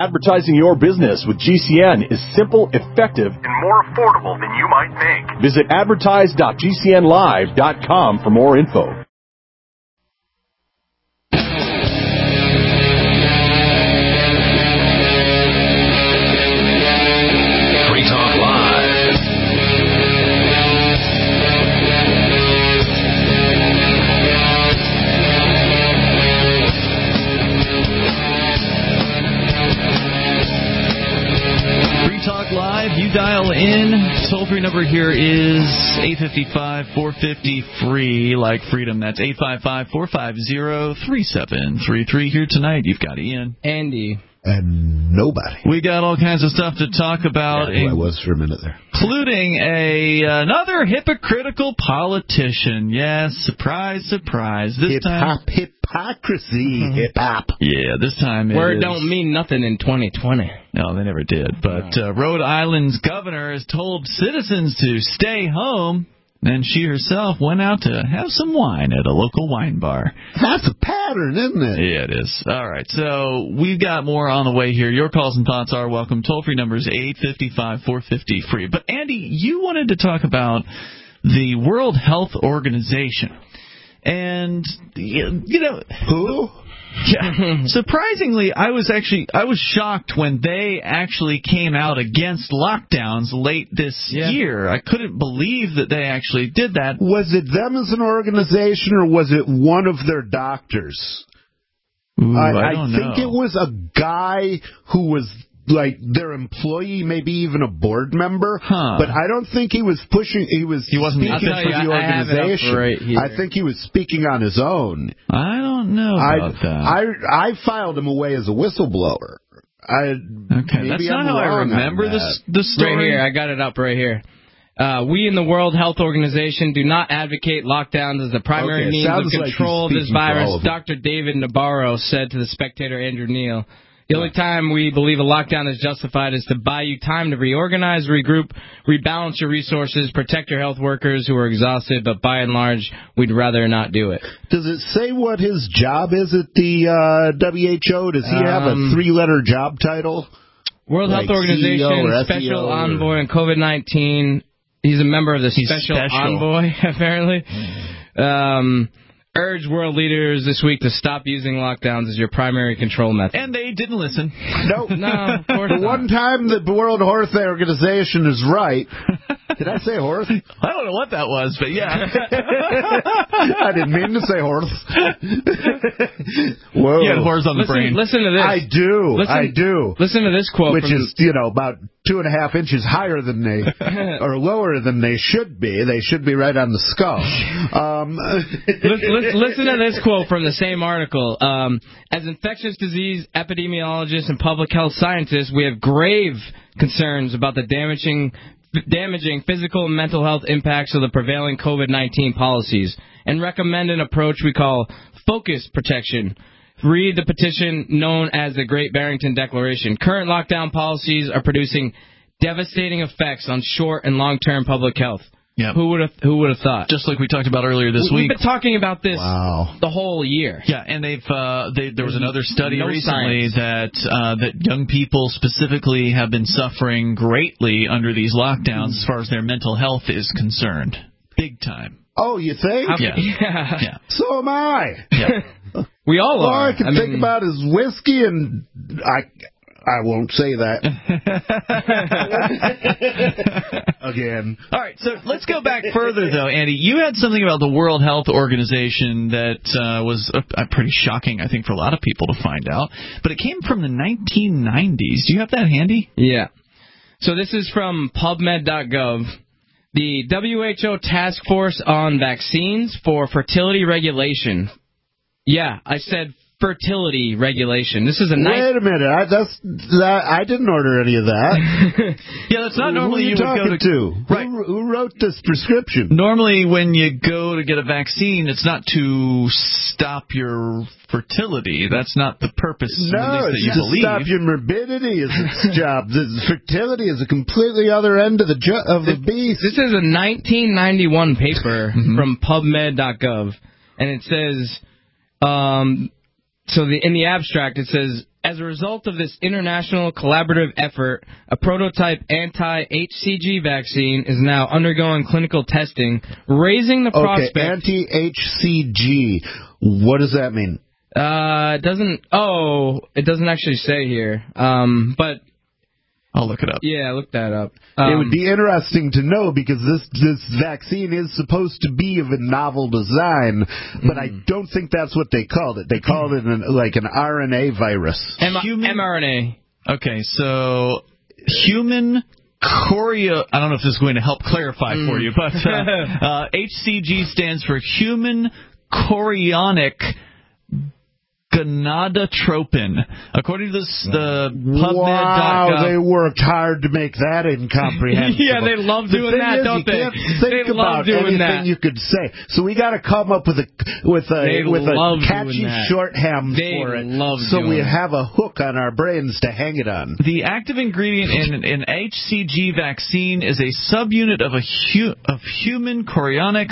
Advertising your business with GCN is simple, effective, and more affordable than you might think. Visit advertise.gcnlive.com for more info. Free Talk Live. Talk Live, you dial in. Toll-free number here is 855-450-FREE, like freedom. That's 855-450-3733. Here tonight, you've got Ian. Andy. And nobody. We got all kinds of stuff to talk about. Yeah, I was for a minute there. Including another hypocritical politician. Yes, surprise, surprise. This time... Hypocrisy. Hip-hop. Yeah, this time Word don't mean nothing in 2020. No, they never did. But Rhode Island's governor has told citizens to stay home, and she herself went out to have some wine at a local wine bar. That's a pattern, isn't it? Yeah, it is. All right, so we've got more on the way here. Your calls and thoughts are welcome. Toll-free number is 855-450-FREE. But, Andy, you wanted to talk about the World Health Organization. And, you know... Who? Yeah. Surprisingly, I was shocked when they actually came out against lockdowns late this year. I couldn't believe that they actually did that. Was it them as an organization, or was it one of their doctors? Ooh, I don't know. I think it was a guy who was like their employee, maybe even a board member. But I don't think he was pushing. He wasn't speaking for the organization. I think he was speaking on his own. I don't know about that. I filed him away as a whistleblower. Okay, that's not how I remember the story. Right here, I got it up right here. We in the World Health Organization do not advocate lockdowns as the primary means of control of this virus, Dr. David Nabarro said to the Spectator Andrew Neal. The only time we believe a lockdown is justified is to buy you time to reorganize, regroup, rebalance your resources, protect your health workers who are exhausted, but by and large, we'd rather not do it. Does it say what his job is at the WHO? Does he have a three-letter job title? World Health Organization, Special Envoy on COVID-19. He's a member of the Special Envoy, apparently. Urge world leaders this week to stop using lockdowns as your primary control method. And they didn't listen. Nope. No, of course not. The one time the World Health Organization is right. Did I say horse? I don't know what that was, but yeah. I didn't mean to say horse. Whoa. You had horse on the brain. Listen to this. I do. Listen to this quote. Which is, about 2.5 inches higher than they, or lower than they should be. They should be right on the skull. Listen to this quote from the same article. As infectious disease epidemiologists and public health scientists, we have grave concerns about the damaging physical and mental health impacts of the prevailing COVID-19 policies and recommend an approach we call focused protection. Read the petition known as the Great Barrington Declaration. Current lockdown policies are producing devastating effects on short and long-term public health. Yep. Who would have thought? Just like we talked about earlier this week. We've been talking about this the whole year. Yeah, and there was another study recently that young people specifically have been suffering greatly under these lockdowns as far as their mental health is concerned. Big time. Oh, you think? Yeah. So am I. Yeah. We all are. All I can think about is whiskey, and I won't say that. Again. All right, so let's go back further, though, Andy. You had something about the World Health Organization that was pretty shocking, I think, for a lot of people to find out. But it came from the 1990s. Do you have that handy? Yeah. So this is from PubMed.gov. The WHO Task Force on Vaccines for Fertility Regulation. Yeah, I said fertility regulation. This is a nice... Wait a minute. I didn't order any of that. Yeah, that's not normally you would go to. Right. Who wrote this prescription? Normally, when you go to get a vaccine, it's not to stop your fertility. That's not the purpose, at least that you believe. No, it's to stop your morbidity is its job. Fertility is a completely other end of the beast. This is a 1991 paper from PubMed.gov, and it says... in the abstract, it says, As a result of this international collaborative effort, a prototype anti-HCG vaccine is now undergoing clinical testing, raising the prospect... Okay, anti-HCG. What does that mean? It doesn't actually say here. But I'll look it up. Yeah, look that up. It would be interesting to know because this vaccine is supposed to be of a novel design, but I don't think that's what they called it. They called it an RNA virus. mRNA. Okay, so human I don't know if this is going to help clarify for you, but HCG stands for human chorionic gonadotropin. According to the PubMed.gov. Wow, they worked hard to make that incomprehensible. Yeah, they love doing that, don't they? They love doing that. You could say. So we got to come up with a catchy shorthand for it. So we have a hook on our brains to hang it on. The active ingredient in an HCG vaccine is a subunit of human chorionic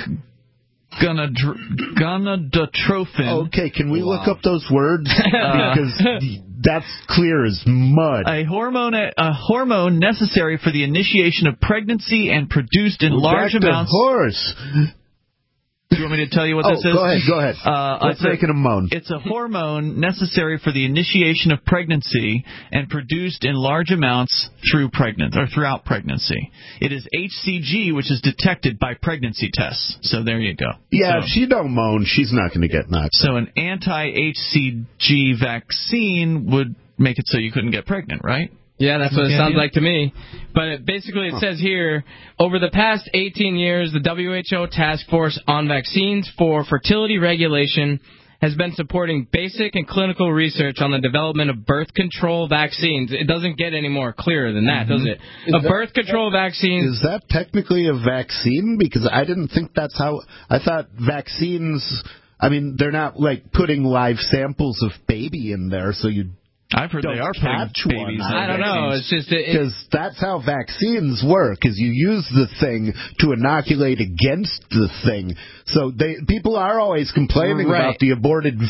gonadotropin. Okay, can we look up those words? Because that's clear as mud. A hormone necessary for the initiation of pregnancy and produced in large amounts. Horse. Do you want me to tell you what this is? Go ahead. Let's make it a moan. It's a hormone necessary for the initiation of pregnancy and produced in large amounts throughout pregnancy. It is HCG, which is detected by pregnancy tests. So there you go. Yeah, if she don't moan, she's not going to get nuts. So an anti-HCG vaccine would make it so you couldn't get pregnant, right? Yeah, that's what it sounds like to me. But basically it says here, over the past 18 years, the WHO Task Force on Vaccines for Fertility Regulation has been supporting basic and clinical research on the development of birth control vaccines. It doesn't get any more clearer than that, does it? Birth control vaccine... Is that technically a vaccine? Because I didn't think that's how... I thought vaccines... I mean, they're not like putting live samples of baby in there, so you... I've heard they are putting babies. I don't know. It's just because that's how vaccines work. Is you use the thing to inoculate against the thing. So people are always complaining about the aborted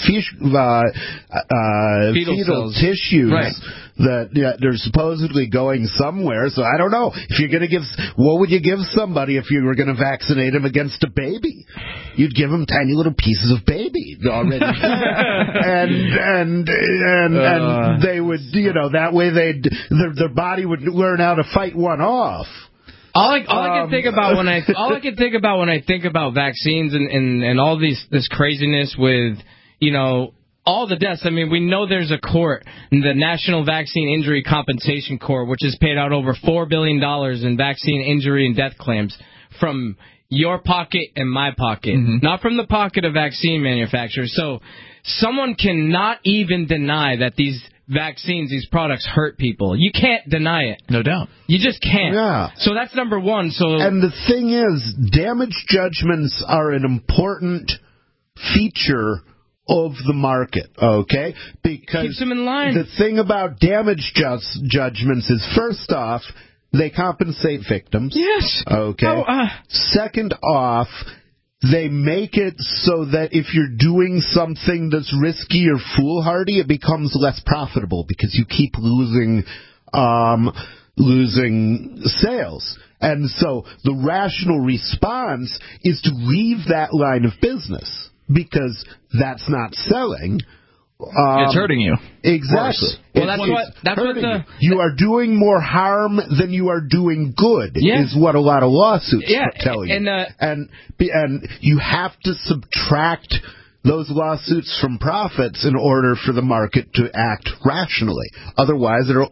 fetal tissues that they're supposedly going somewhere. So I don't know if you're going to what would you give somebody if you were going to vaccinate them against a baby? You'd give them tiny little pieces of baby already, and they would, that way their body would learn how to fight one off. All I can think about when I think about vaccines and all this craziness with all the deaths. I mean, we know there's a court, the National Vaccine Injury Compensation Court, which has paid out over $4 billion in vaccine injury and death claims from your pocket and my pocket, not from the pocket of vaccine manufacturers. So someone cannot even deny that these vaccines, these products hurt people. You can't deny it. No doubt. You just can't. Yeah. So that's number one. And the thing is, damage judgments are an important feature of the market, okay? Because keeps them in line. The thing about damage judgments is, first off, they compensate victims. Yes. Okay. Second off, they make it so that if you're doing something that's risky or foolhardy, it becomes less profitable because you keep losing sales. And so the rational response is to leave that line of business because that's not selling. It's hurting you. Exactly. Well, you are doing more harm than you are doing good. Is what a lot of lawsuits tell you. And you have to subtract those lawsuits from profits in order for the market to act rationally. Otherwise, it'll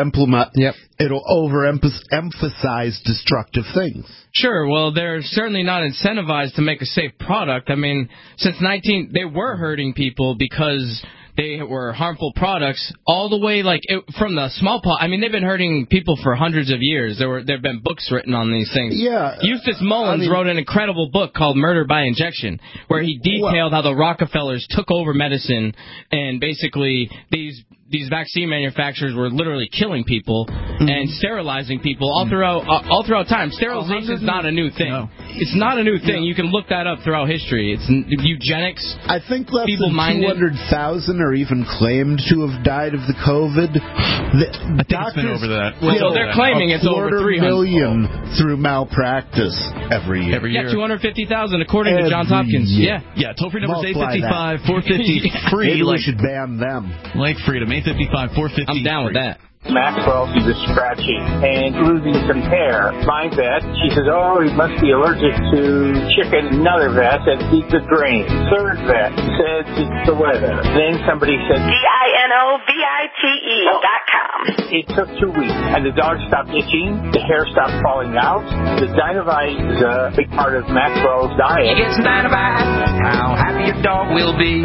overemphasize destructive things. Sure. Well, they're certainly not incentivized to make a safe product. I mean, since they were hurting people because they were harmful products all the way, from the smallpox. I mean, they've been hurting people for hundreds of years. There have been books written on these things. Yeah. Eustace Mullins wrote an incredible book called Murder by Injection, where he detailed how the Rockefellers took over medicine, and basically these these vaccine manufacturers were literally killing people and sterilizing people all throughout time. Sterilization is not a new thing. No. It's not a new thing. You can look that up throughout history. It's eugenics. I think less than 200,000 are even claimed to have died of the COVID. I think it's been over that. So they're claiming it's over 300 million through malpractice every year. Yeah, 250,000 according to Johns Hopkins. Year. Yeah. Toll free number is 855-450-FREE. Maybe we should ban them. Lake Freedom, 855-450. I'm down with that. Maxwell, she was scratching and losing some hair. My vet, she says, oh, he must be allergic to chicken. Another vet said, eat the grain. Third vet said, it's the weather. Then somebody said, DINOVITE.com. It took 2 weeks, and the dog stopped itching, the hair stopped falling out. The Dinovite is a big part of Maxwell's diet. You get some Dinovite, how happy your dog will be.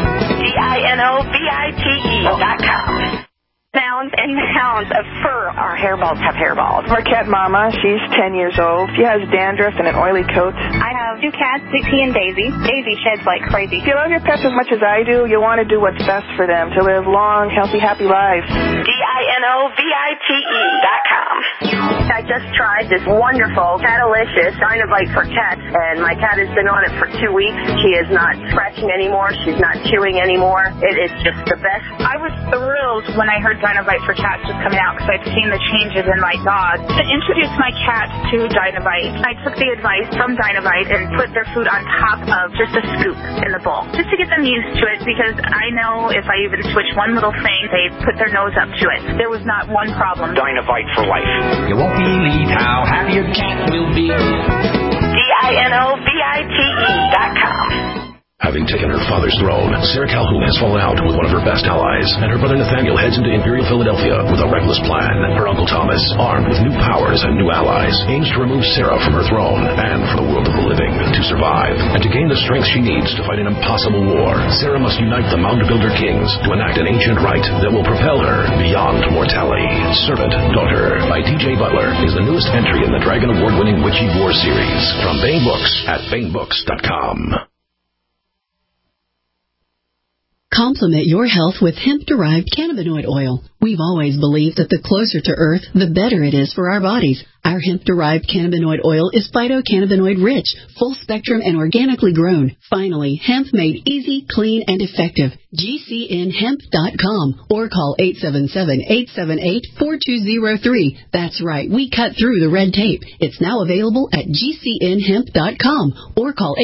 DINOVITE.com. Mounds and mounds of fur. Our hairballs have hairballs. Marquette Mama, she's 10 years old. She has dandruff and an oily coat. I have 2 cats, Dixie and Daisy. Daisy sheds like crazy. If you love your pets as much as I do, you want to do what's best for them, to live long, healthy, happy lives. DINOVITE.com. I just tried this wonderful Catalicious Dinovite for cats, and my cat has been on it for 2 weeks. She is not scratching anymore. She's not chewing anymore. It is just the best. I was thrilled when I heard Dinovite for cats was coming out because I've seen the changes in my dog. To introduce my cat to Dinovite, I took the advice from Dinovite and put their food on top of just a scoop in the bowl, just to get them used to it, because I know if I even switch one little thing, they put their nose up to it. There was not one problem. Dinovite for life. You won't believe how happy your cat will be. DINOVITE.com. Having taken her father's throne, Sarah Calhoun has fallen out with one of her best allies, and her brother Nathaniel heads into Imperial Philadelphia with a reckless plan. Her uncle Thomas, armed with new powers and new allies, aims to remove Sarah from her throne and from the world of the living. To survive, and to gain the strength she needs to fight an impossible war, Sarah must unite the Mound Builder Kings to enact an ancient rite that will propel her beyond mortality. Servant Daughter by D.J. Butler is the newest entry in the Dragon Award-winning Witchy War series from Baen Books at BaenBooks.com. Complement your health with hemp-derived cannabinoid oil. We've always believed that the closer to Earth, the better it is for our bodies. Our hemp-derived cannabinoid oil is phytocannabinoid-rich, full-spectrum, and organically grown. Finally, hemp made easy, clean, and effective. GCNhemp.com or call 877-878-4203. That's right, we cut through the red tape. It's now available at GCNhemp.com or call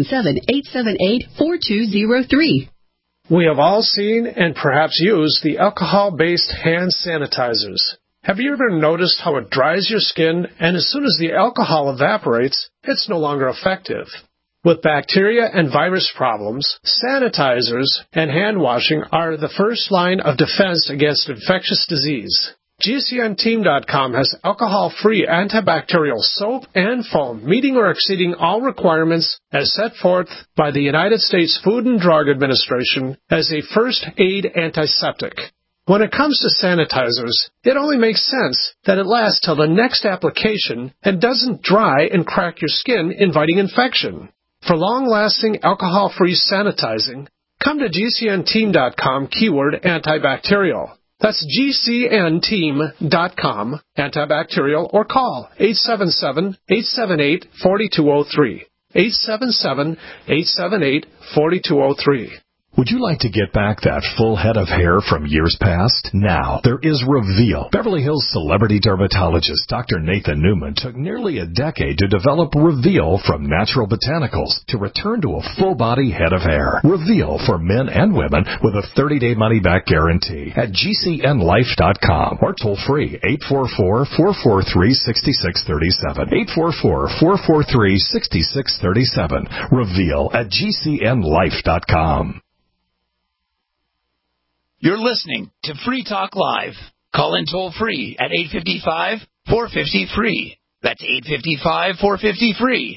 877-878-4203. We have all seen and perhaps used the alcohol-based hand sanitizers. Have you ever noticed how it dries your skin, and as soon as the alcohol evaporates, it's no longer effective? With bacteria and virus problems, sanitizers and hand washing are the first line of defense against infectious disease. GCNteam.com has alcohol-free antibacterial soap and foam, meeting or exceeding all requirements as set forth by the United States Food and Drug Administration as a first aid antiseptic. When it comes to sanitizers, it only makes sense that it lasts till the next application and doesn't dry and crack your skin, inviting infection. For long-lasting alcohol-free sanitizing, come to GCNteam.com keyword antibacterial. That's GCNteam.com, antibacterial, or call 877-878-4203. 877-878-4203. Would you like to get back that full head of hair from years past? Now, there is Reveal. Beverly Hills celebrity dermatologist Dr. Nathan Newman took nearly a decade to develop Reveal from natural botanicals to return to a full-body head of hair. Reveal for men and women with a 30-day money-back guarantee at GCNlife.com or toll free 844-443-6637. 844-443-6637. Reveal at GCNlife.com. You're listening to Free Talk Live. Call in toll-free at 855-450-FREE. That's 855-450-FREE.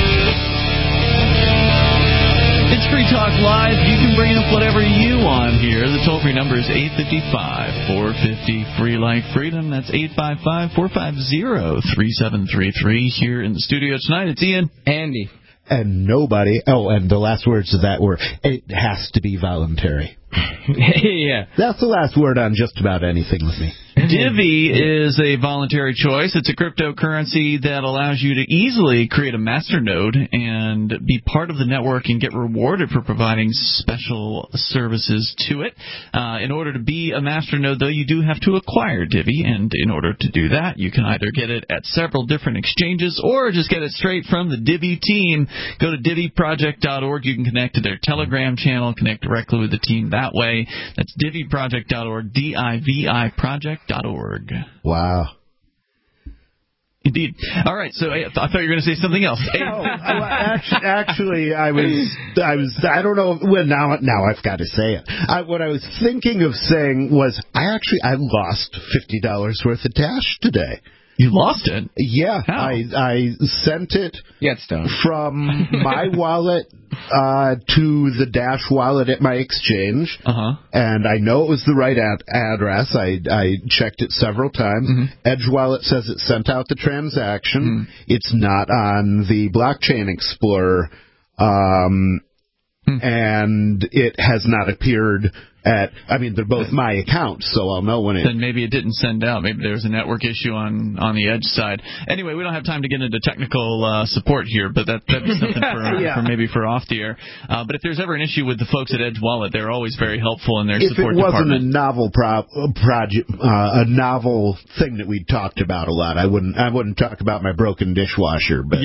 It's Free Talk Live. You can bring up whatever you want here. here. The toll-free number is 855-450-FREE like freedom. That's 855-450-3733. Here in the studio tonight, it's Ian. Andy. And nobody. Oh, and the last words of that were, it has to be voluntary. Yeah. That's the last word on just about anything with me. Divi is a voluntary choice. It's a cryptocurrency that allows you to easily create a masternode and be part of the network and get rewarded for providing special services to it. In order to be a masternode, though, you do have to acquire Divi, and in order to do that, you can either get it at several different exchanges or just get it straight from the Divi team. Go to diviproject.org. You can connect to their Telegram channel, connect directly with the team that way. That's diviproject.org, D-I-V-I project.org. Wow. Indeed. All right, so I thought you were going to say something else. No, actually, I don't know. Well, now I've got to say it. What I was thinking of saying was, I lost $50 worth of Dash today. You lost it? Yeah. How? I sent it from my wallet to the Dash wallet at my exchange. And I know it was the right address. I checked it several times. Edge Wallet says it sent out the transaction. It's not on the Blockchain Explorer. And it has not appeared they're both my accounts, so I'll know when it... Then maybe it didn't send out. Maybe there was a network issue on the Edge side. Anyway, we don't have time to get into technical support here, but that'd be something for off the air. But if there's ever an issue with the folks at Edge Wallet, they're always very helpful in their support department. If it wasn't a novel project, a novel thing that we talked about a lot, I wouldn't talk about my broken dishwasher, but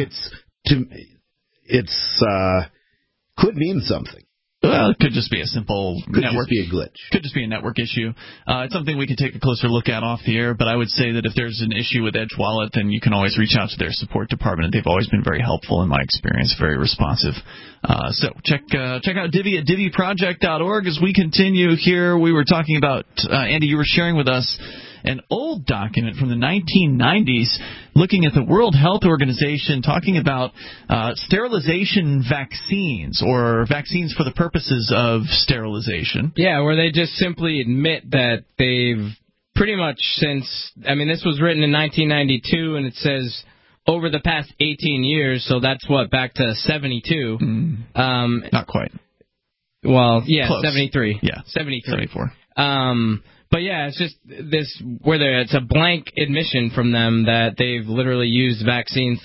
it's could mean something. Well, it could just be a simple network. Could just be a glitch. Could just be a network issue. It's something we can take a closer look at off the air, but I would say that if there's an issue with Edge Wallet, then you can always reach out to their support department. They've always been very helpful in my experience, very responsive. So check out Divi at diviproject.org. As we continue here, we were talking about, Andy, you were sharing with us an old document from the 1990s looking at the World Health Organization talking about sterilization vaccines, or vaccines for the purposes of sterilization. Yeah, where they just simply admit that they've pretty much since, this was written in 1992, and it says over the past 18 years, so that's back to 72. Not quite. Well, yeah, close. 73. Yeah, 73. 74. But yeah, it's just this it's a blank admission from them that they've literally used vaccines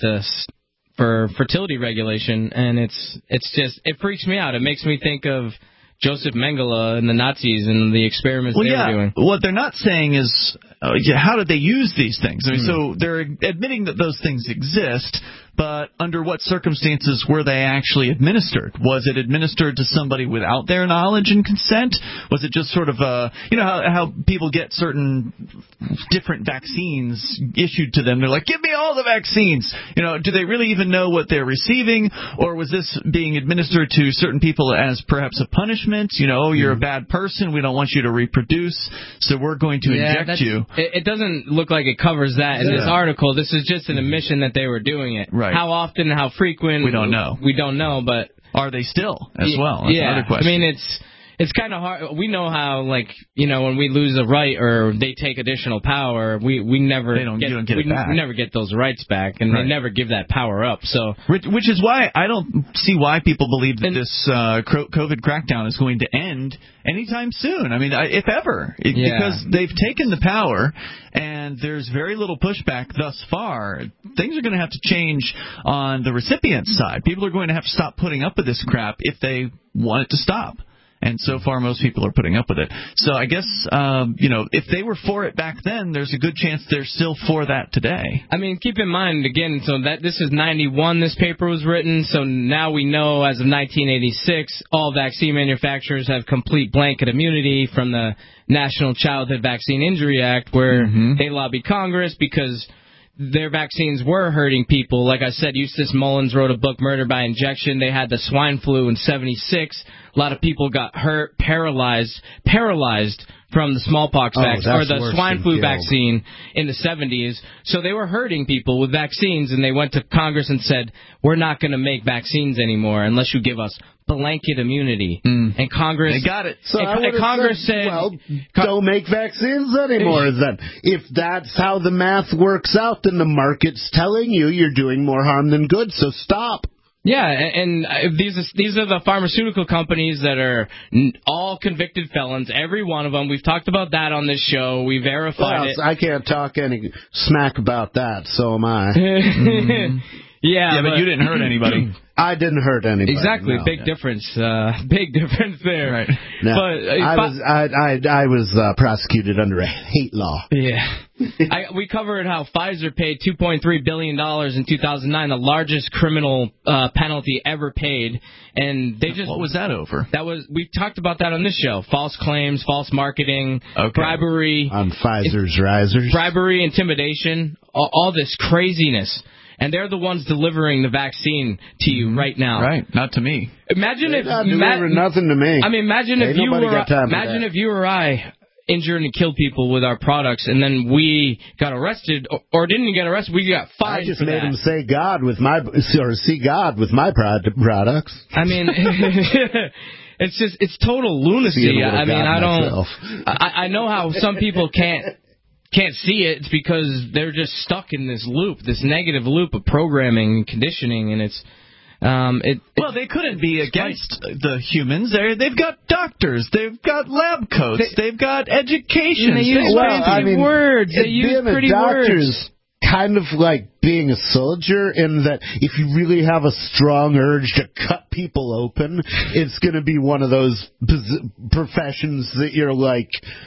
for fertility regulation, and it freaks me out. It makes me think of Joseph Mengele and the Nazis and the experiments they were doing. What they're not saying is how did they use these things? So they're admitting that those things exist, but under what circumstances were they actually administered? Was it administered to somebody without their knowledge and consent? Was it just sort of how people get certain different vaccines issued to them? They're like, give me all the vaccines. Do they really even know what they're receiving? Or was this being administered to certain people as perhaps a punishment? You're a bad person. We don't want you to reproduce, so we're going to inject you. It doesn't look like it covers that in this article. This is just an admission that they were doing it. Right. How often, how frequent? We don't know. We don't know, but... Are they still as well? That's another question. It's kind of hard. We know how, when we lose a right or they take additional power, we never never get those rights back, and they never give that power up. So, which is why I don't see why people believe that this COVID crackdown is going to end anytime soon. If ever, because they've taken the power, and there's very little pushback thus far. Things are going to have to change on the recipient side. People are going to have to stop putting up with this crap if they want it to stop. And so far, most people are putting up with it. So I guess, if they were for it back then, there's a good chance they're still for that today. Keep in mind, again, so that this is 91 this paper was written. So now we know as of 1986, all vaccine manufacturers have complete blanket immunity from the National Childhood Vaccine Injury Act, where they lobbied Congress because their vaccines were hurting people. Like I said, Eustace Mullins wrote a book, Murder by Injection. They had the swine flu in 76. A lot of people got hurt, paralyzed from the smallpox vaccine or the swine flu vaccine in the 70s. So they were hurting people with vaccines, and they went to Congress and said, we're not going to make vaccines anymore unless you give us blanket immunity. And Congress... They got it. So and Congress said... Well, don't make vaccines anymore then. If that's how the math works out, then the market's telling you you're doing more harm than good, so stop. Yeah, and these are the pharmaceutical companies that are all convicted felons, every one of them. We've talked about that on this show. We verified it. I can't talk any smack about that, so am I. Yeah, but you didn't hurt anybody. I didn't hurt anybody. Exactly, no. Big difference there. Right. No, But I was prosecuted under a hate law. Yeah. We covered how Pfizer paid $2.3 billion in 2009, the largest criminal penalty ever paid. And they just... What was that over? We talked about that on this show. False claims, false marketing, bribery. On Pfizer's risers. Bribery, intimidation, all this craziness. And they're the ones delivering the vaccine to you right now. Right, not to me. Imagine if... Not delivering nothing to me. I mean, imagine if you or I injured and killed people with our products, and then we got arrested, or didn't get arrested, we got fined. I just made them say God with my... or see God with my products. I mean... It's total lunacy. I mean, I know how some people can't see it. It's because they're just stuck in this loop, this negative loop of programming and conditioning, and it's well, they couldn't be against the humans. They've got doctors, they've got lab coats, they've got education. They use pretty words. They use pretty words. Kind of like being a soldier, in that if you really have a strong urge to cut people open, it's going to be one of those professions that you're like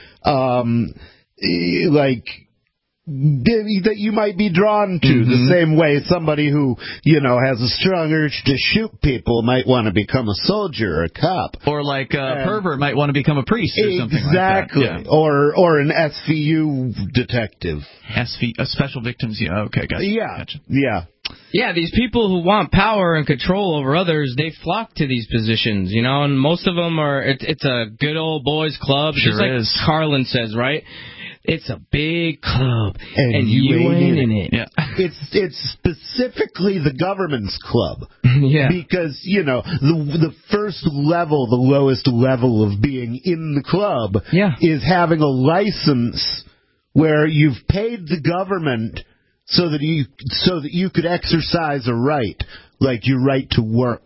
that you might be drawn to, the same way somebody who, has a strong urge to shoot people might want to become a soldier or a cop. Or like a pervert might want to become a priest or something like that. Exactly. Yeah. Or an SVU detective. A special victims, okay, gotcha. Yeah. Gotcha. Yeah. Yeah, these people who want power and control over others, they flock to these positions, and most of them are, it's a good old boys club. Sure just like is. Carlin says, right? It's a big club, and you ain't in it. Yeah. It's specifically the government's club. Yeah. Because, the first level, the lowest level of being in the club is having a license where you've paid the government so that you could exercise a right, like your right to work.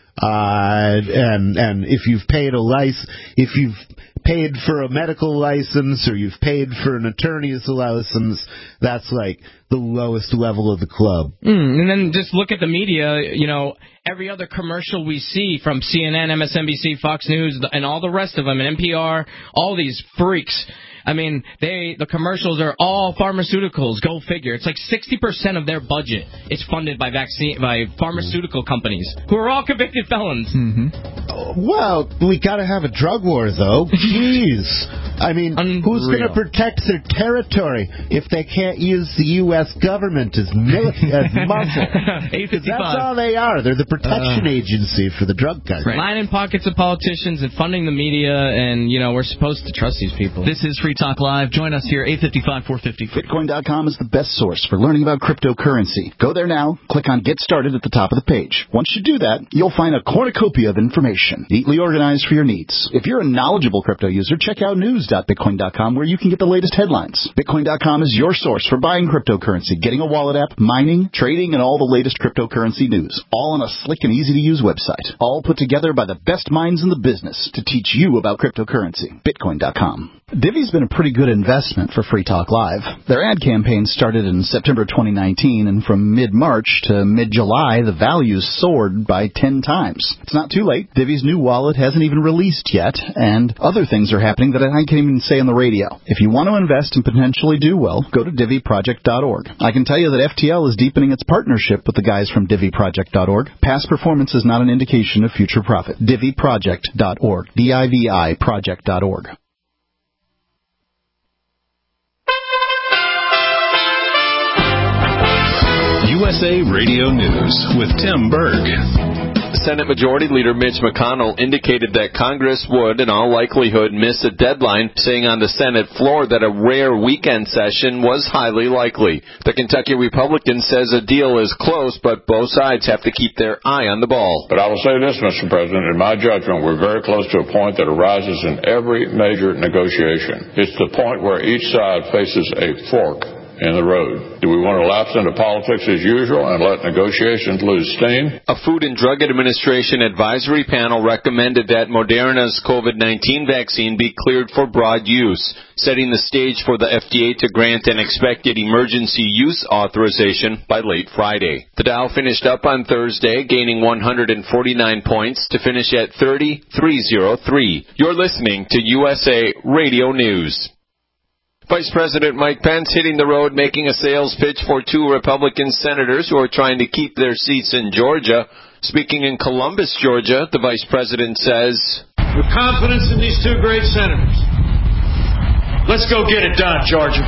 And if you've paid if you've paid for a medical license, or you've paid for an attorney's license, that's like the lowest level of the club. And then just look at the media, every other commercial we see from CNN, MSNBC, Fox News, and all the rest of them, and NPR, all these freaks. I mean, the commercials are all pharmaceuticals. Go figure. It's like 60% of their budget is funded by pharmaceutical companies, who are all convicted felons. Well, we got to have a drug war, though. Jeez. I mean, who's going to protect their territory if they can't use the U.S. government as muscle? That's all they are. They're the protection agency for the drug guys. Right. Lining pockets of politicians and funding the media, and, we're supposed to trust these people. This is Free Talk Live. Join us here, 855-450. Bitcoin.com is the best source for learning about cryptocurrency. Go there now, click on Get Started at the top of the page. Once you do that, you'll find a cornucopia of information, neatly organized for your needs. If you're a knowledgeable crypto user, check out news.bitcoin.com, where you can get the latest headlines. Bitcoin.com is your source for buying cryptocurrency, getting a wallet app, mining, trading, and all the latest cryptocurrency news. All on a slick and easy-to-use website. All put together by the best minds in the business to teach you about cryptocurrency. Bitcoin.com. Divvy's been a pretty good investment for Free Talk Live. Their ad campaign started in September 2019, and from mid-March to mid-July, the values soared by 10 times. It's not too late. Divvy's new wallet hasn't even released yet, and other things are happening that I can't even say on the radio. If you want to invest and potentially do well, go to DivvyProject.org. I can tell you that FTL is deepening its partnership with the guys from DivvyProject.org. Past performance is not an indication of future profit. DivvyProject.org. DIVI Project.org. USA Radio News with Tim Berg. Senate Majority Leader Mitch McConnell indicated that Congress would, in all likelihood, miss a deadline, saying on the Senate floor that a rare weekend session was highly likely. The Kentucky Republican says a deal is close, but both sides have to keep their eye on the ball. But I will say this, Mr. President, in my judgment, we're very close to a point that arises in every major negotiation. It's the point where each side faces a fork in the road. Do we want to lapse into politics as usual and let negotiations lose steam? A Food and Drug Administration advisory panel recommended that Moderna's COVID-19 vaccine be cleared for broad use, setting the stage for the FDA to grant an expected emergency use authorization by late Friday. The Dow finished up on Thursday, gaining 149 points to finish at 30,303. You're listening to USA Radio News. Vice President Mike Pence hitting the road, making a sales pitch for two Republican senators who are trying to keep their seats in Georgia. Speaking in Columbus, Georgia, the Vice President says, "With confidence in these two great senators, let's go get it done, Georgia.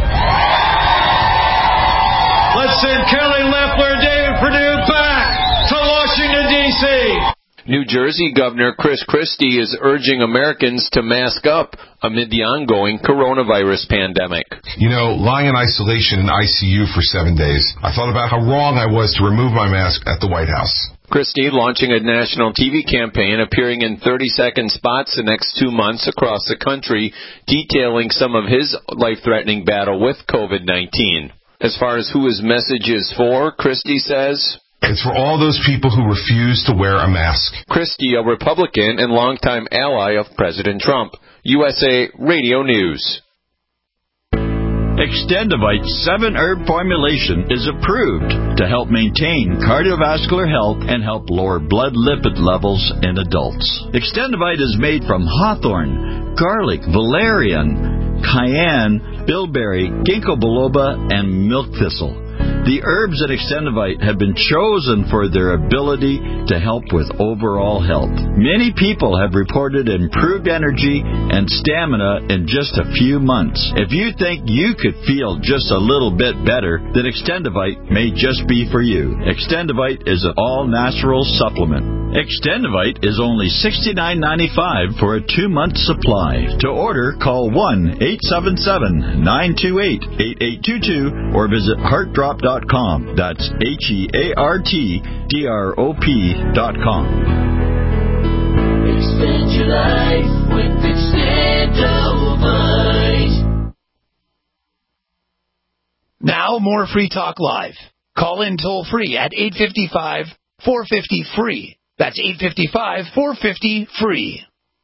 Let's send Kelly Loeffler and David Perdue back to Washington, D.C." New Jersey Governor Chris Christie is urging Americans to mask up amid the ongoing coronavirus pandemic. You know, lying in isolation in ICU for 7 days, I thought about how wrong I was to remove my mask at the White House. Christie launching a national TV campaign, appearing in 30-second spots the next 2 months across the country, detailing some of his life-threatening battle with COVID-19. As far as who his message is for, Christie says, "It's for all those people who refuse to wear a mask." Christie, a Republican and longtime ally of President Trump. USA Radio News. Extendivite's 7-herb formulation is approved to help maintain cardiovascular health and help lower blood lipid levels in adults. Extendivite is made from hawthorn, garlic, valerian, cayenne, bilberry, ginkgo biloba, and milk thistle. The herbs at Extendivite have been chosen for their ability to help with overall health. Many people have reported improved energy and stamina in just a few months. If you think you could feel just a little bit better, then Extendivite may just be for you. Extendivite is an all-natural supplement. Extendivite is only $69.95 for a 2-month supply. To order, call 1-877-928-8822 or visit heartdrop.com. That's HEARTDROP.com. Extend your life with Extendivite. Now more Free Talk Live. Call in toll free at 855-450-FREE. That's 855-450-FREE.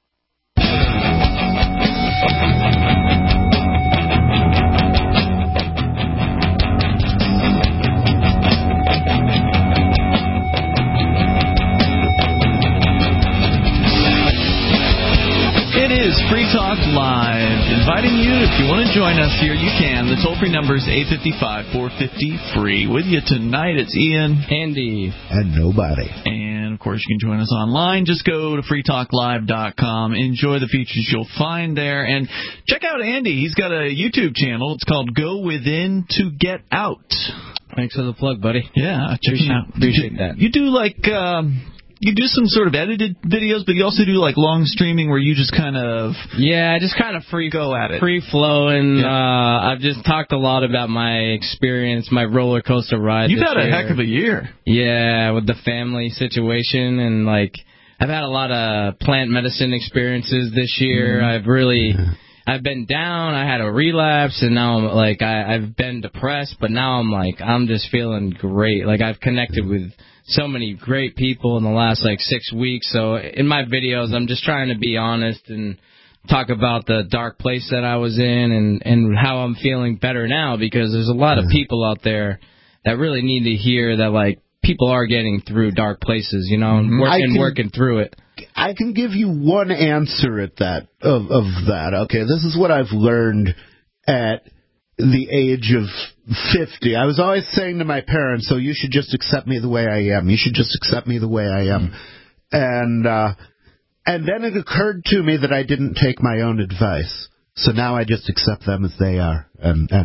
It is Free Talk Live. Inviting you, if you want to join us here, you can. The toll-free number is 855-450-FREE. With you tonight, it's Ian, Andy, and nobody. And, of course, you can join us online. Just go to freetalklive.com. Enjoy the features you'll find there. And check out Andy. He's got a YouTube channel. It's called Go Within to Get Out. Thanks for the plug, buddy. Yeah, check it out. Appreciate that. You do like... You do some sort of edited videos, but you also do like long streaming where you just kind of just kind of free at it, free flowing. Yeah. I've just talked a lot about my experience, my roller coaster ride. You've had a heck of a year. Yeah, with the family situation, and like I've had a lot of plant medicine experiences this year. Mm-hmm. I've been down. I had a relapse, and now I'm like I've been depressed, but now I'm just feeling great. Like I've connected with so many great people in the last 6 weeks. So in my videos, I'm just trying to be honest and talk about the dark place that I was in and how I'm feeling better now, because there's a lot of people out there that really need to hear that people are getting through dark places, and working through it. I can give you one answer at that of that. Okay, this is what I've learned at the age of 50. I was always saying to my parents, "So you should just accept me the way I am. You should just accept me the way I am." And then it occurred to me that I didn't take my own advice. So now I just accept them as they are and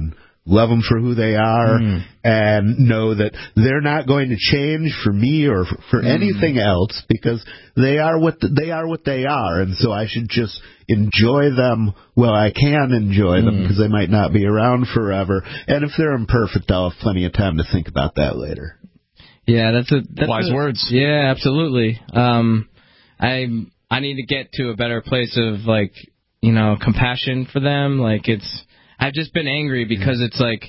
love them for who they are, and know that they're not going to change for me or for anything else, because they are what they are, and so I should just enjoy them while I can enjoy them, because they might not be around forever. And if they're imperfect, I'll have plenty of time to think about that later. Yeah, that's wise words. Yeah, absolutely. I need to get to a better place of, like, you know, compassion for them. Like, I've just been angry because it's like,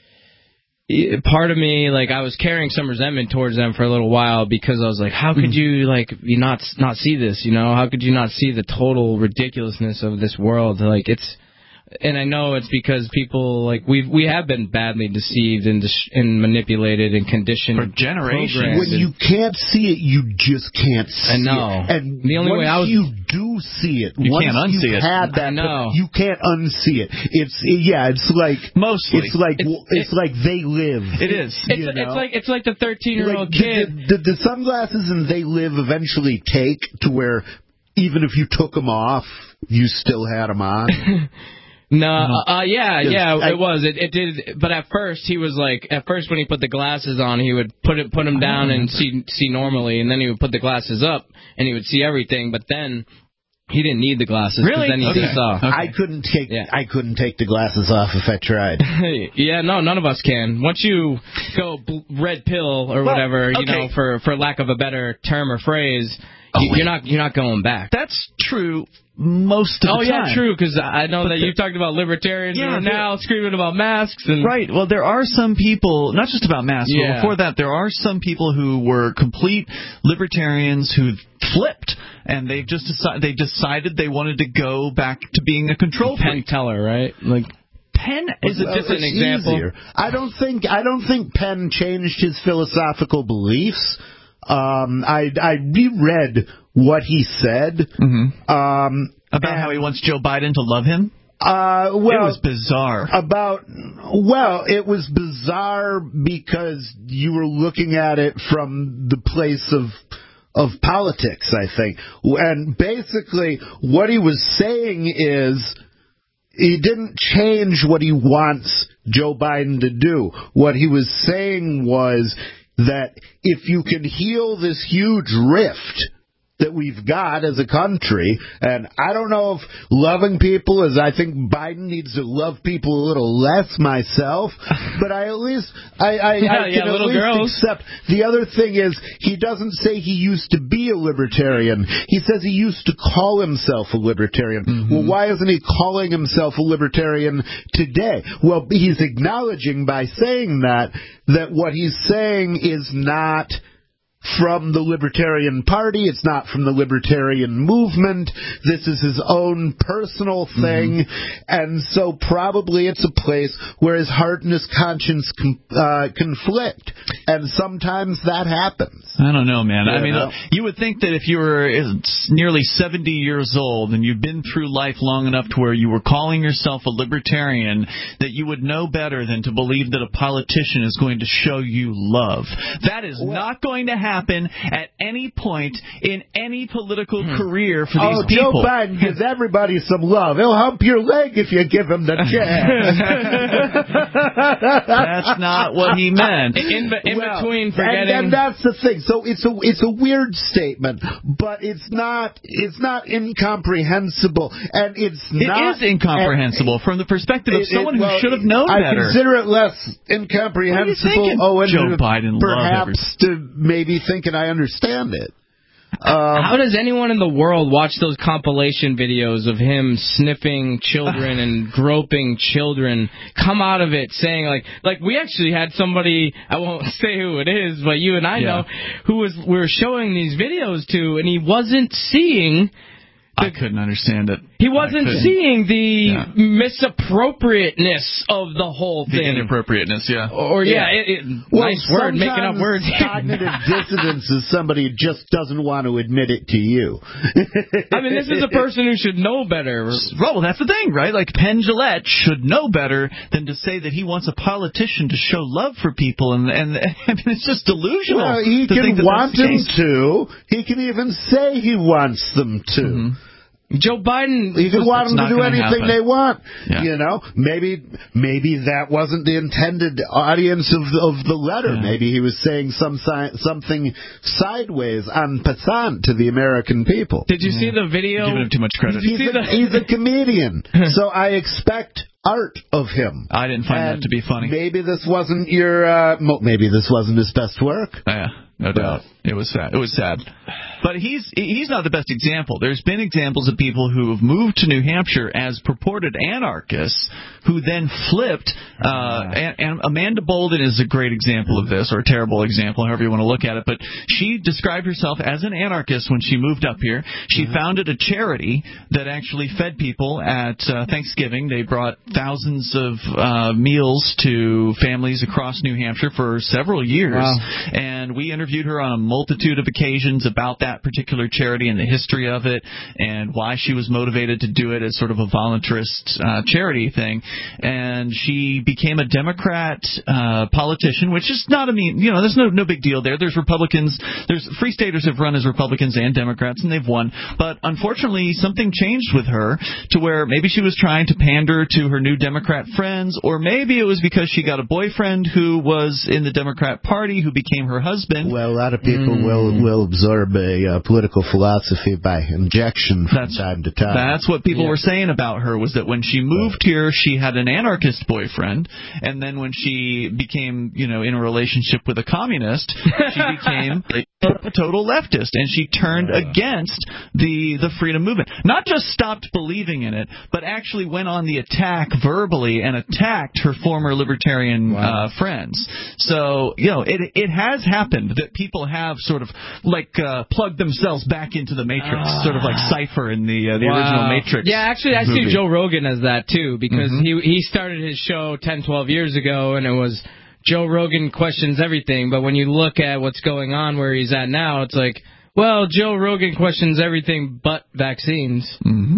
part of me, like, I was carrying some resentment towards them for a little while, because I was like, how could you, like, you not see this, you know? How could you not see the total ridiculousness of this world? Like, and I know it's because people, like, we have been badly deceived and manipulated and conditioned for generations. When you can't see it, you just can't see it. I know. And the only way you do see it, you can't unsee it. Had that, I know. You can't unsee it. It's like mostly. It's like they live. It is. It's like the 13-year-old kid. The sunglasses and they live eventually take to where even if you took them off, you still had them on. No, it was. It did. But at first, he was like, when he put the glasses on, he would put them down and see normally, and then he would put the glasses up and he would see everything. But then he didn't need the glasses. Really? Then he saw. Okay. I couldn't take the glasses off if I tried. Yeah, no, none of us can. Once you go red pill or whatever, you know, for lack of a better term or phrase, you're not going back. That's true. Most of the time. Oh, yeah, true, because I know that you talked about libertarians who are now screaming about masks. Right. Well, there are some people, not just about masks, but before that, there are some people who were complete libertarians who flipped, and they decided they wanted to go back to being a control freak. Penn Teller, right? Like, Penn is just an example. Easier. I don't think Penn changed his philosophical beliefs. I reread what he said about how he wants Joe Biden to love him. It was bizarre. It was bizarre because you were looking at it from the place of politics, I think. And basically, what he was saying is he didn't change what he wants Joe Biden to do. What he was saying was that if you can heal this huge rift that we've got as a country, and I don't know if loving people is, I think Biden needs to love people a little less myself, but I can at least accept. The other thing is, he doesn't say he used to be a libertarian. He says he used to call himself a libertarian. Well, why isn't he calling himself a libertarian today? Well, he's acknowledging by saying that what he's saying is not from the Libertarian Party. It's not from the Libertarian movement. This is his own personal thing. And so probably it's a place where his heart and his conscience conflict. And sometimes that happens. I don't know, man. I mean, you would think that if you were nearly 70 years old and you've been through life long enough to where you were calling yourself a libertarian, that you would know better than to believe that a politician is going to show you love. That is not going to happen at any point in any political career for these people. Joe Biden gives everybody some love. He'll hump your leg if you give him the chance. That's not what he meant. In between forgetting. And that's the thing. So it's a weird statement, but it's not incomprehensible, and it is incomprehensible from the perspective of someone who should have known better. I consider it less incomprehensible. Joe Biden perhaps to maybe thinking I understand it. How does anyone in the world watch those compilation videos of him sniffing children and groping children, come out of it saying, like we actually had somebody, I won't say who it is, but you and I know, we were showing these videos to, and he wasn't seeing... I couldn't understand it. He wasn't seeing the misappropriateness of the whole thing. The inappropriateness, nice word, making up words. Cognitive dissonance is somebody who just doesn't want to admit it to you. I mean, this is a person who should know better. Well, that's the thing, right? Like, Penn Jillette should know better than to say that he wants a politician to show love for people, and I mean, it's just delusional. Well, he can want them to. He can even say he wants them to. Joe Biden. You can want them to do anything they want. Yeah. You know, maybe that wasn't the intended audience of the letter. Yeah. Maybe he was saying something sideways, en passant, to the American people. Did you see the video? Giving him too much credit. He's a comedian, so I expect art of him. I didn't find that to be funny. Maybe this wasn't maybe this wasn't his best work. Yeah, no doubt. It was sad. It was sad. But he's not the best example. There's been examples of people who have moved to New Hampshire as purported anarchists who then flipped. And Amanda Bolden is a great example of this, or a terrible example, however you want to look at it. But she described herself as an anarchist when she moved up here. She founded a charity that actually fed people at Thanksgiving. They brought thousands of meals to families across New Hampshire for several years. Wow. And we interviewed her on a multitude of occasions about that particular charity and the history of it and why she was motivated to do it as sort of a voluntarist charity thing. And she became a Democrat politician, which is not there's no big deal there. There's Republicans, there's Free Staters have run as Republicans and Democrats, and they've won. But unfortunately, something changed with her to where maybe she was trying to pander to her new Democrat friends, or maybe it was because she got a boyfriend who was in the Democrat Party who became her husband. Well, a lot of people will absorb a political philosophy by injection from time to time. That's what people were saying about her, was that when she moved here, she had an anarchist boyfriend, and then when she became, in a relationship with a communist, she became a total leftist, and she turned against the freedom movement. Not just stopped believing in it, but actually went on the attack verbally and attacked her former libertarian friends. So, it has happened that people have sort of plugged themselves back into the Matrix, sort of like Cypher in the original Matrix. Yeah, actually, I see Joe Rogan as that too, because he started his show 10, 12 years ago, and it was Joe Rogan questions everything. But when you look at what's going on where he's at now, it's like, well, Joe Rogan questions everything but vaccines,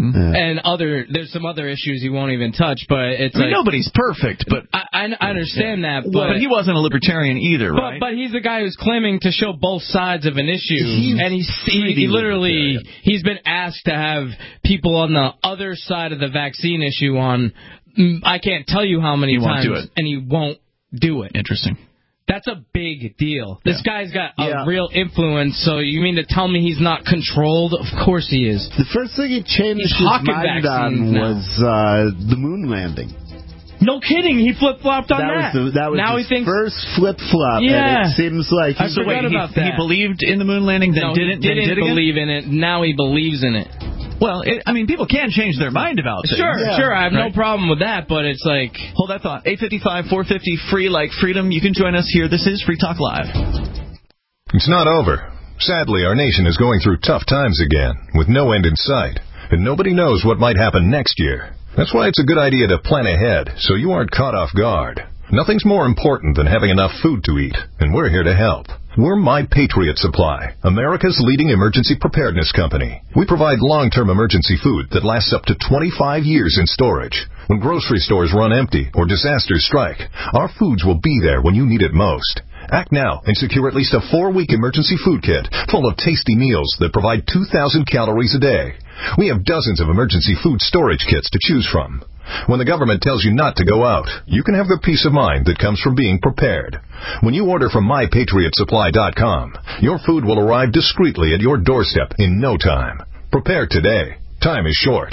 and there's some other issues he won't even touch. But it's nobody's perfect, but I understand that. But he wasn't a libertarian either, right? But he's the guy who's claiming to show both sides of an issue, and he literally he's been asked to have people on the other side of the vaccine issue on. I can't tell you how many times, and he won't do it. Interesting. That's a big deal. This guy's got a real influence, so you mean to tell me he's not controlled? Of course he is. The first thing he changed his mind on was the moon landing. No kidding, he flip-flopped on that. That was now his first flip-flop, and it seems like I forgot about that. He believed in the moon landing, then didn't believe in it. Now he believes in it. Well, people can change their mind about things. Sure, I have no problem with that, but it's like... Hold that thought. 855-450, free like freedom. You can join us here. This is Free Talk Live. It's not over. Sadly, our nation is going through tough times again, with no end in sight, and nobody knows what might happen next year. That's why it's a good idea to plan ahead, so you aren't caught off guard. Nothing's more important than having enough food to eat, and we're here to help. We're My Patriot Supply, America's leading emergency preparedness company. We provide long-term emergency food that lasts up to 25 years in storage. When grocery stores run empty or disasters strike, our foods will be there when you need it most. Act now and secure at least a 4-week emergency food kit full of tasty meals that provide 2,000 calories a day. We have dozens of emergency food storage kits to choose from. When the government tells you not to go out, you can have the peace of mind that comes from being prepared. When you order from MyPatriotSupply.com, your food will arrive discreetly at your doorstep in no time. Prepare today. Time is short.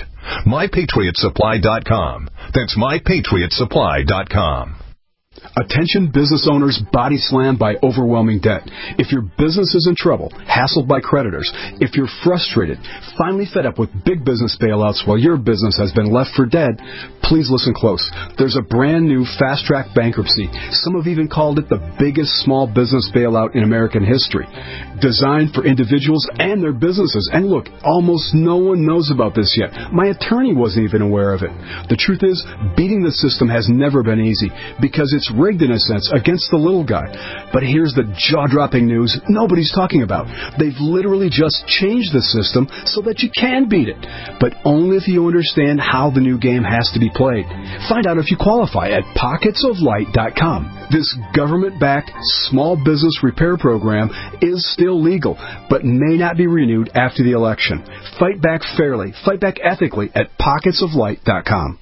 MyPatriotSupply.com. That's MyPatriotSupply.com. Attention business owners body slammed by overwhelming debt. If your business is in trouble, hassled by creditors, if you're frustrated, finally fed up with big business bailouts while your business has been left for dead, please listen close. There's a brand new fast-track bankruptcy. Some have even called it the biggest small business bailout in American history. Designed for individuals and their businesses. And look, almost no one knows about this yet. My attorney wasn't even aware of it. The truth is, beating the system has never been easy because it's It's rigged in a sense against the little guy. But here's the jaw-dropping news nobody's talking about. They've literally just changed the system so that you can beat it, but only if you understand how the new game has to be played. Find out if you qualify at pocketsoflight.com. This government-backed small business repair program is still legal, but may not be renewed after the election. Fight back fairly, fight back ethically at pocketsoflight.com.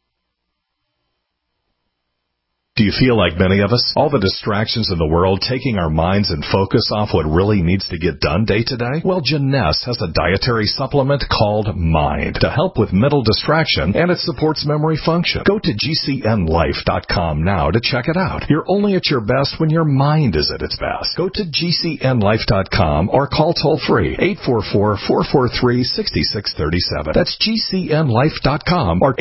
Do you feel like many of us? All the distractions in the world taking our minds and focus off what really needs to get done day to day? Well, Jeunesse has a dietary supplement called Mind to help with mental distraction, and it supports memory function. Go to GCNlife.com now to check it out. You're only at your best when your mind is at its best. Go to GCNlife.com or call toll-free 844-443-6637. That's GCNlife.com or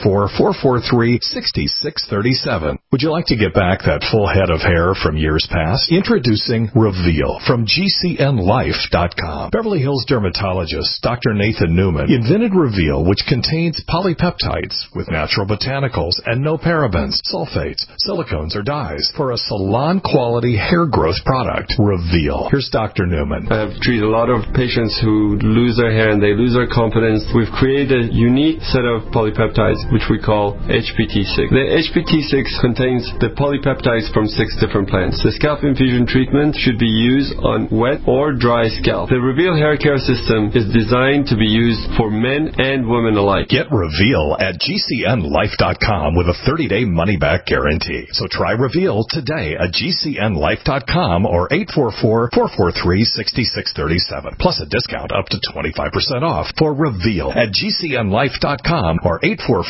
844-443-6637. Would you like to get back that full head of hair from years past? Introducing Reveal from GCNlife.com. Beverly Hills dermatologist Dr. Nathan Newman invented Reveal, which contains polypeptides with natural botanicals and no parabens, sulfates, silicones, or dyes for a salon-quality hair growth product. Reveal. Here's Dr. Newman. I've treated a lot of patients who lose their hair and they lose their confidence. We've created a unique set of polypeptides, which we call HPT6. The HPT6 contains the polypeptides from 6 different plants. The scalp infusion treatment should be used on wet or dry scalp. The Reveal hair care system is designed to be used for men and women alike. Get Reveal at GCNlife.com with a 30-day money-back guarantee. So try Reveal today at GCNlife.com or 844-443-6637. Plus a discount up to 25% off for Reveal at GCNlife.com or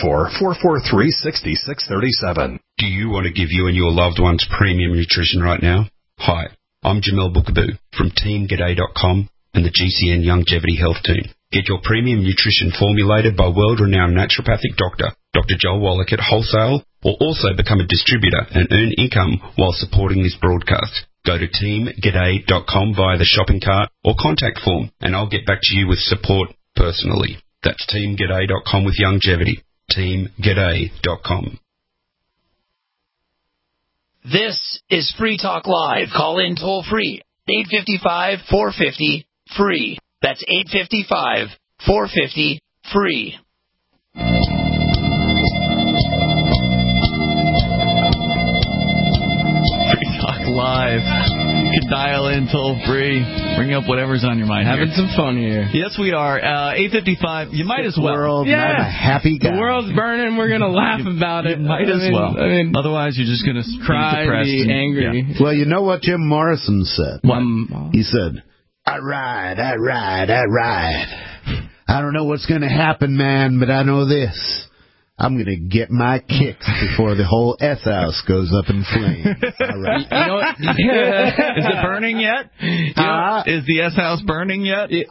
844-443-6637. Do you want to give you and your loved ones premium nutrition right now? Hi, I'm Jamel Bookaboo from TeamGaday.com and the GCN Longevity Health Team. Get your premium nutrition formulated by world-renowned naturopathic doctor, Dr. Joel Wallach at Wholesale, or also become a distributor and earn income while supporting this broadcast. Go to TeamGaday.com via the shopping cart or contact form, and I'll get back to you with support personally. That's TeamGaday.com with longevity. TeamGaday.com. This is Free Talk Live. Call in toll free. 855-450-FREE. That's 855-450-FREE. Free Talk Live. You can dial in toll free. Bring up whatever's on your mind. Having some fun here. Yes, we are. 8:55. You might as well. World, I'm a happy guy. The world's burning. We're gonna laugh about it. Might as well. Otherwise, you're just gonna cry, be angry. Yeah. Well, you know what Jim Morrison said? What? He said, I ride. I don't know what's gonna happen, man, but I know this. I'm going to get my kicks before the whole S house goes up in flames. All right. You know what? Is it burning yet? Is the S house burning yet? It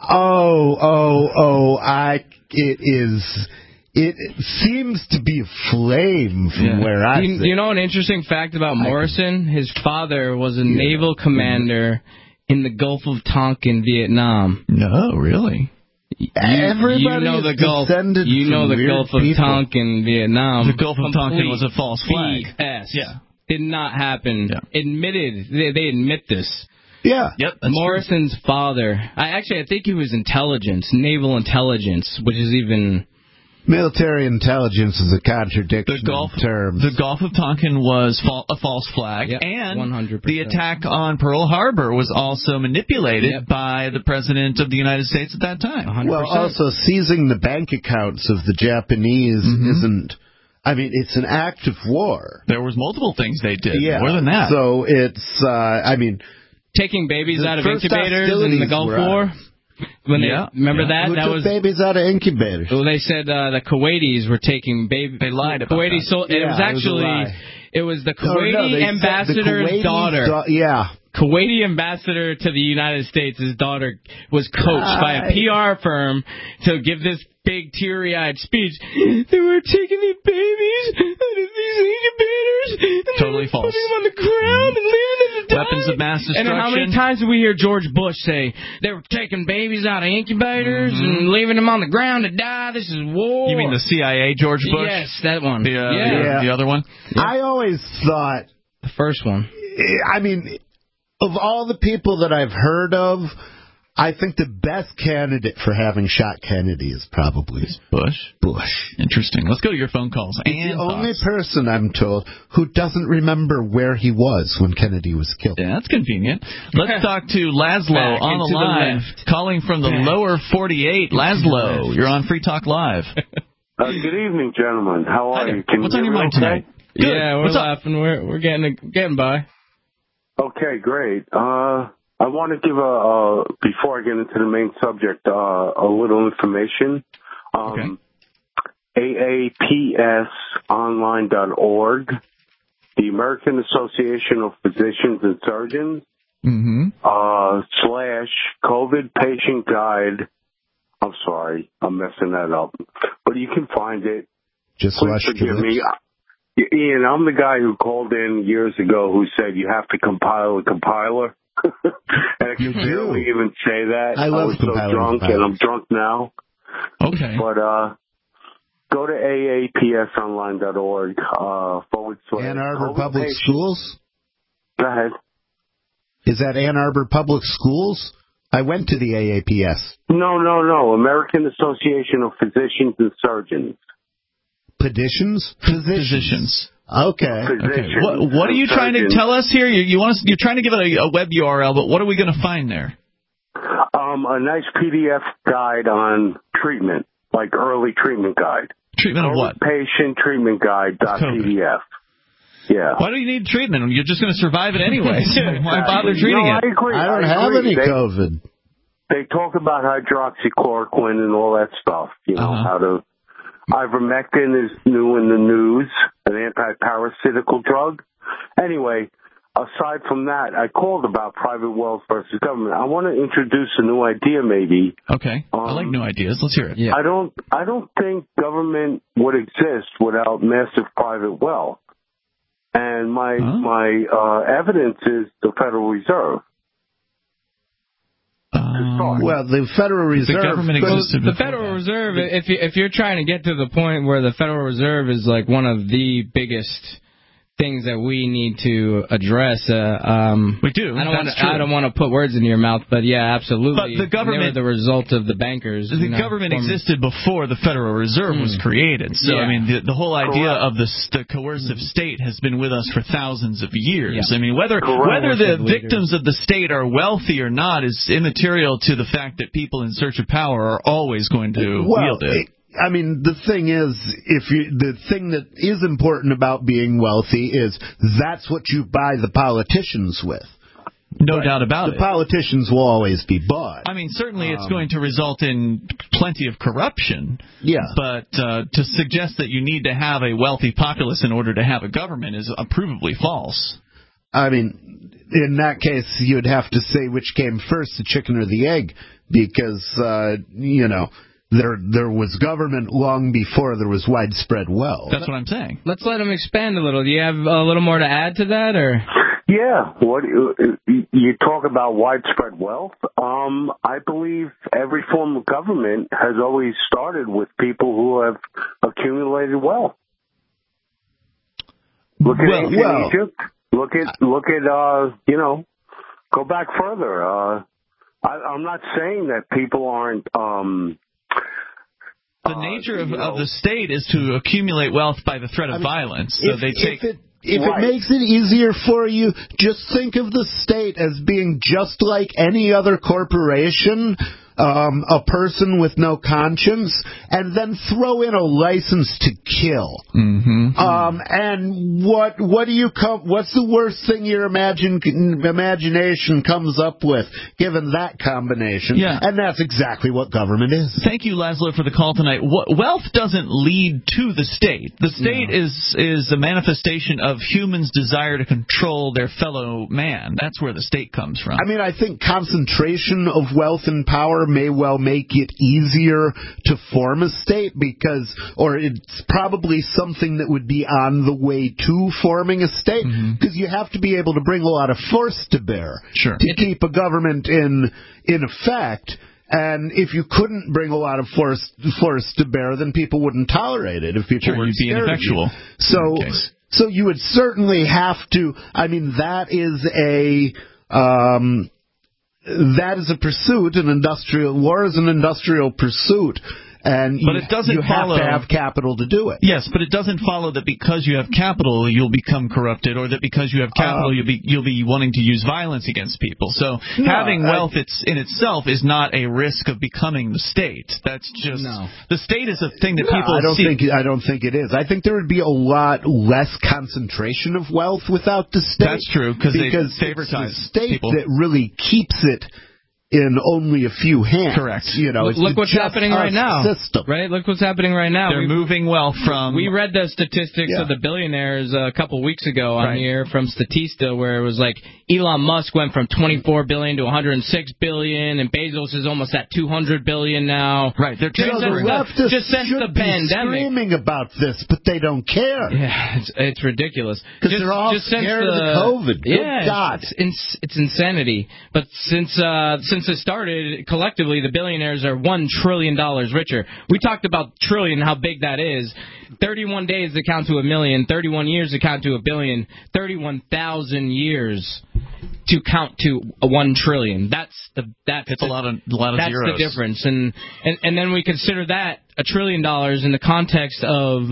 seems to be aflame from where I sit. You know an interesting fact about Morrison? His father was a naval commander in the Gulf of Tonkin, Vietnam. No, really? Everybody you know the Gulf. You know the Gulf of Tonkin, Vietnam. The Gulf of Tonkin was a false flag. BS. Yeah, did not happen. Yeah. Admitted. They admit this. Yeah. Yep. Morrison's father. I think he was intelligence, naval intelligence, which is even. Military intelligence is a contradiction in terms. The Gulf of Tonkin was a false flag, and 100%. The attack on Pearl Harbor was also manipulated by the President of the United States at that time. 100%. Well, also seizing the bank accounts of the Japanese isn't... I mean, it's an act of war. There was multiple things they did, more than that. So it's, taking babies out of incubators in the Gulf War. When remember that? Who that took was babies out of incubators. Well, they said the Kuwaitis were taking babies. They lied about Kuwaiti that. It was actually it was the Kuwaiti ambassador's daughter. Kuwaiti ambassador to the United States, his daughter was coached by a PR firm to give this big teary-eyed speech. They were taking these babies out of these incubators and totally false. Putting them on the ground and leaving them to die. Weapons of mass destruction. And how many times did we hear George Bush say they were taking babies out of incubators and leaving them on the ground to die? This is war. You mean the CIA George Bush? Yes, that one. The other one? Yeah. I always thought... The first one. I mean, of all the people that I've heard of, I think the best candidate for having shot Kennedy is probably Bush. Interesting. Let's go to your phone calls. He's the only person, I'm told, who doesn't remember where he was when Kennedy was killed. Yeah, that's convenient. Let's talk to Laszlo on the line, calling from the lower 48. Laszlo, you're on Free Talk Live. Good evening, gentlemen. How are you? What's on your mind tonight? Good. Yeah, we're laughing. We're getting by. Okay, great. I want to give before I get into the main subject, a little information. AAPSonline.org, the American Association of Physicians and Surgeons, / COVID patient guide. I'm sorry, I'm messing that up, but you can find it. Just please forgive me. Ian, I'm the guy who called in years ago who said you have to compile a compiler. And I can barely even say that. I was so drunk, and I'm drunk now. Okay. But go to aapsonline.org / Ann Arbor Public Schools? Go ahead. Is that Ann Arbor Public Schools? I went to the AAPS. No. American Association of Physicians and Surgeons. Physicians. Okay. What are you trying to tell us here? You're trying to give it a web URL, but what are we going to find there? A nice PDF guide on treatment, like early treatment guide. Treatment of what? Patient treatment guide.pdf. Yeah. Why do you need treatment? You're just going to survive it anyway. So why bother treating it? I agree. I don't have any COVID. They talk about hydroxychloroquine and all that stuff. How to. Ivermectin is new in the news, an anti-parasitical drug. Anyway, aside from that, I called about private wealth versus government. I want to introduce a new idea, maybe. Okay, I like new ideas. Let's hear it. Yeah. I don't think government would exist without massive private wealth. And my evidence is the Federal Reserve. Well, the Federal Reserve. The government existed. The Federal Reserve. If you're trying to get to the point where the Federal Reserve is like one of the biggest things that we need to address, we do. I don't want to put words in your mouth, but yeah, absolutely. But the government, the result of the bankers. The government existed before the Federal Reserve was created. So I mean, the whole idea of the coercive state has been with us for thousands of years. Yeah. I mean, whether the victims of the state are wealthy or not is immaterial to the fact that people in search of power are always going to wield it. I mean, the thing is, the thing that is important about being wealthy is that's what you buy the politicians with. No doubt about it. The politicians will always be bought. I mean, certainly it's going to result in plenty of corruption. Yeah. But to suggest that you need to have a wealthy populace in order to have a government is provably false. I mean, in that case, you'd have to say which came first, the chicken or the egg, because, There was government long before there was widespread wealth. That's what I'm saying. Let's let him expand a little. Do you have a little more to add to that, or? Yeah. What you talk about widespread wealth? I believe every form of government has always started with people who have accumulated wealth. Look at Egypt. Look at go back further. I'm not saying that people aren't. The nature of the state is to accumulate wealth by the threat of violence. So they take. If it makes it easier for you, just think of the state as being just like any other corporation. a person with no conscience, and then throw in a license to kill. And what do you what's the worst thing your imagination comes up with, given that combination? Yeah. And that's exactly what government is. Thank you, Laszlo, for the call tonight. Wealth doesn't lead to the state. The state is a manifestation of humans' desire to control their fellow man. That's where the state comes from. I mean, I think concentration of wealth and power may well make it easier to form a state or it's probably something that would be on the way to forming a state, because you have to be able to bring a lot of force to bear to keep a government in effect. And if you couldn't bring a lot of force to bear, then people wouldn't tolerate it if people weren't you'd be ineffectual. So you would certainly have to. I mean, that is a pursuit. War is an industrial pursuit. But it doesn't follow, have to have capital to do it. Yes, but it doesn't follow that because you have capital you'll become corrupted, or that because you have capital you'll be wanting to use violence against people. So having wealth in itself is not a risk of becoming the state. That's just the state is a thing that people see. I don't think it is. I think there would be a lot less concentration of wealth without the state. That's true because they favorize it's the state people that really keeps it in only a few hands. Correct. Look what's happening right now. System. Right? Look what's happening right now. They're moving wealth from... We read the statistics of the billionaires a couple weeks ago on here from Statista, where it was like Elon Musk went from $24 billion to $106 billion, and Bezos is almost at $200 billion now. Right. They're just since the pandemic. Screaming about this, but they don't care. Yeah, it's ridiculous. Because they're all scared of the COVID. Good God. It's insanity. But since it started, collectively, the billionaires are $1 trillion richer. We talked about trillion, how big that is. 31 days to count to a million, 31 years to count to a billion, 31,000 years to count to 1 trillion. That's a lot of zeros. That's the difference. And then we consider that $1 trillion in the context of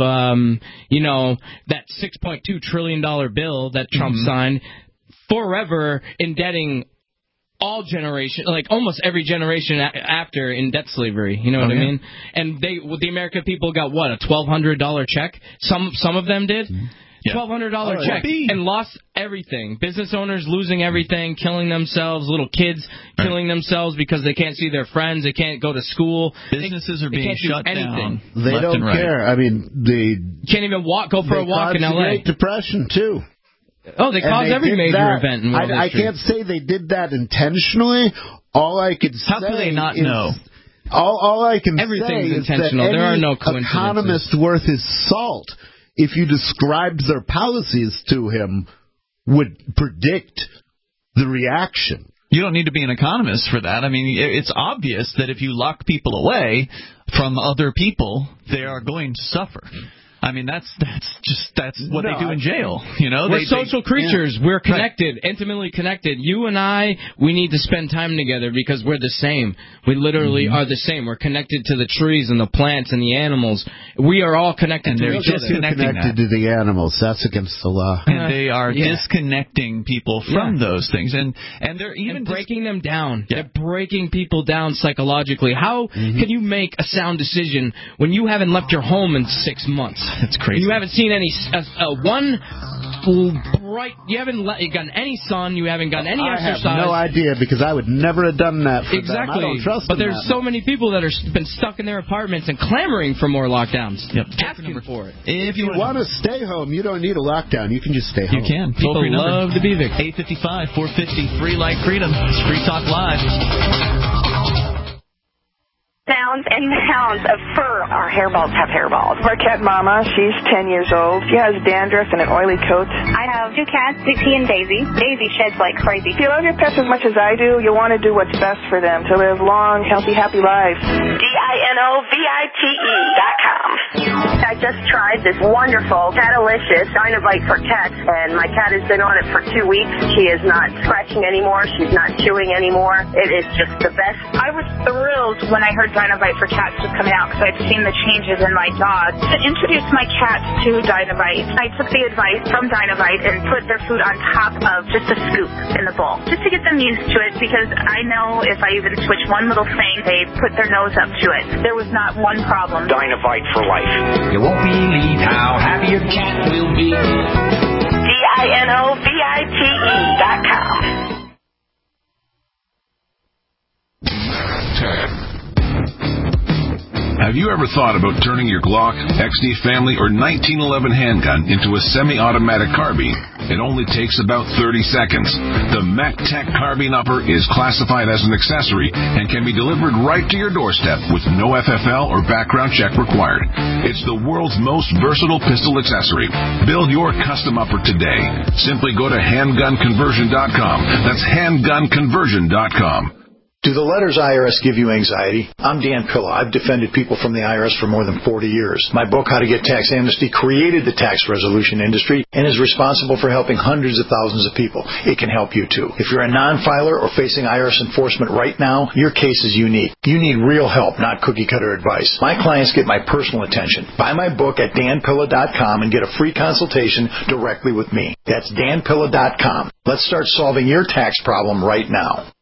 that $6.2 trillion bill that Trump signed, forever indebting all generation, like almost every generation after, in debt slavery. You know what I mean? And the American people got what, a $1,200 check? Some of them did. $1,200 check and lost everything. Business owners losing everything, killing themselves. Little kids killing themselves because they can't see their friends. They can't go to school. Businesses are being shut down. They don't care. I mean, they can't even go for a walk in L.A. Great Depression too. Oh, they caused every major event in world history. I can't say they did that intentionally. All I could say How could they not know? All I can say is intentional. that there are no economist worth his salt, if you described their policies to him, would predict the reaction. You don't need to be an economist for that. I mean, it's obvious that if you lock people away from other people, they are going to suffer. I mean, that's what they do in jail. We're social creatures. Yeah. We're connected, intimately connected. You and I, we need to spend time together because we're the same. We literally are the same. We're connected to the trees and the plants and the animals. We are all connected to each other. Connected to the animals. That's against the law. And they are disconnecting people from those things, and they're even breaking them down. Yeah. They're breaking people down psychologically. How can you make a sound decision when you haven't left your home in 6 months? That's crazy. You haven't seen any you haven't gotten any sun. You haven't gotten any exercise. I have no idea because I would never have done that for them. I don't trust but them. There's so many people that are been stuck in their apartments and clamoring for more lockdowns. Asking for it. If you want to stay home, you don't need a lockdown. You can just stay home. You can. People love to be there. 855-450 Free Like Freedom. It's Free Talk Live. Pounds and pounds of fur. Our hairballs have hairballs. Our cat Mama, she's 10 years old. She has dandruff and an oily coat. I have 2 cats, Dixie and Daisy. Daisy sheds like crazy. If you love your pets as much as I do, you'll want to do what's best for them to live long, healthy, happy lives. DINOVITE.com. I just tried this wonderful Catalicious Dynavite for cats, and my cat has been on it for 2 weeks. She is not scratching anymore. She's not chewing anymore. It is just the best. I was thrilled when I heard Dynavite for cats was coming out because I've seen seen the changes in my dog. To introduce my cats to Dynovite, I took the advice from Dynovite and put their food on top of just a scoop in the bowl, just to get them used to it, because I know if I even switch one little thing, they put their nose up to it. There was not one problem. Dynovite for life. You won't believe how happy your cat will be. DINOVITE.com. Have you ever thought about turning your Glock, XD Family, or 1911 handgun into a semi-automatic carbine? It only takes about 30 seconds. The MacTech Carbine Upper is classified as an accessory and can be delivered right to your doorstep with no FFL or background check required. It's the world's most versatile pistol accessory. Build your custom upper today. Simply go to handgunconversion.com. That's handgunconversion.com. Do the letters IRS give you anxiety? I'm Dan Pilla. I've defended people from the IRS for more than 40 years. My book, How to Get Tax Amnesty, created the tax resolution industry and is responsible for helping hundreds of thousands of people. It can help you too. If you're a non-filer or facing IRS enforcement right now, your case is unique. You need real help, not cookie-cutter advice. My clients get my personal attention. Buy my book at danpilla.com and get a free consultation directly with me. That's danpilla.com. Let's start solving your tax problem right now.